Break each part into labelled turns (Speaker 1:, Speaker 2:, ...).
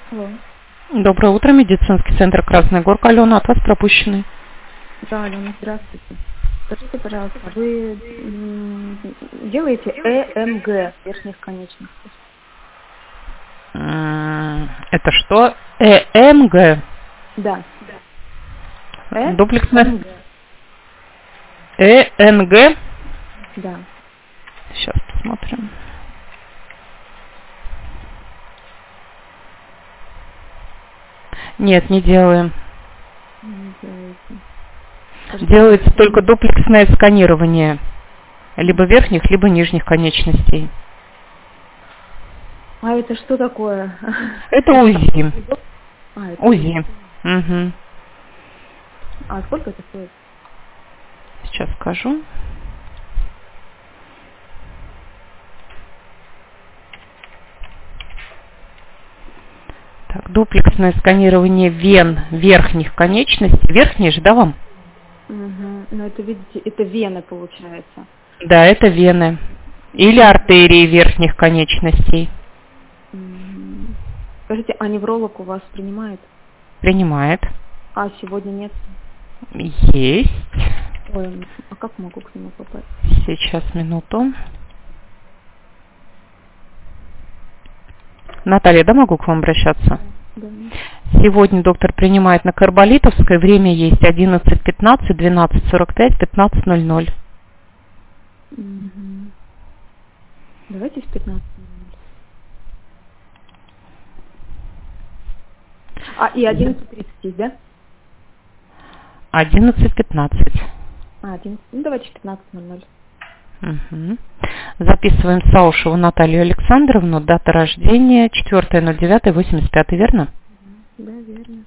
Speaker 1: Алло.
Speaker 2: Доброе утро, медицинский центр Красная Горка. Алена, от вас пропущенный.
Speaker 1: Да, Алена, здравствуйте. Скажите, пожалуйста, вы делаете ЭМГ верхних конечностей?
Speaker 2: Это что? ЭМГ?
Speaker 1: Да.
Speaker 2: Дуплексная? ЭНГ?
Speaker 1: Да.
Speaker 2: Сейчас посмотрим. Нет, не делаем.
Speaker 1: Не делаете.
Speaker 2: Делается только дуплексное сканирование. Либо верхних, либо нижних конечностей.
Speaker 1: А это что такое?
Speaker 2: Это УЗИ.
Speaker 1: Это
Speaker 2: УЗИ. Угу.
Speaker 1: А сколько это стоит?
Speaker 2: Сейчас скажу. Так, дуплексное сканирование вен верхних конечностей. Верхние же, да, вам?
Speaker 1: Угу. Но это, видите, это вены получается.
Speaker 2: Да, это вены. Или артерии верхних конечностей.
Speaker 1: Скажите, а невролог у вас принимает?
Speaker 2: Принимает.
Speaker 1: А сегодня нет?
Speaker 2: Есть.
Speaker 1: Ой, а как могу к нему попасть?
Speaker 2: Сейчас, минуту. Наталья, да, могу к вам обращаться?
Speaker 1: Да.
Speaker 2: Сегодня доктор принимает на Карболитовской. Время есть 11:15, 12:45, 15:00.
Speaker 1: Угу. Давайте в 15:00. А, и 11:30 есть, да?
Speaker 2: 11:15.
Speaker 1: 11. Ну, давайте в 15:00.
Speaker 2: Угу. Записываем Саушеву Наталью Александровну. Дата рождения 4.09.85, верно?
Speaker 1: Да, верно.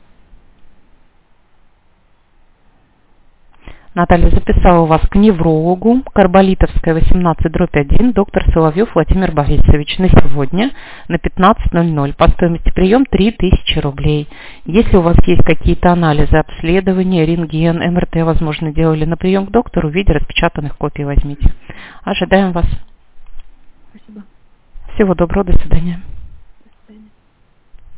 Speaker 2: Наталья записала вас к неврологу, Карболитовская, 18/1, доктор Соловьев Владимир Борисович, на сегодня на 15:00. По стоимости прием 3000 рублей. Если у вас есть какие-то анализы, обследования, рентген, МРТ, возможно, делали на прием к доктору, в виде распечатанных копий возьмите. Ожидаем вас.
Speaker 1: Спасибо.
Speaker 2: Всего доброго, до свидания.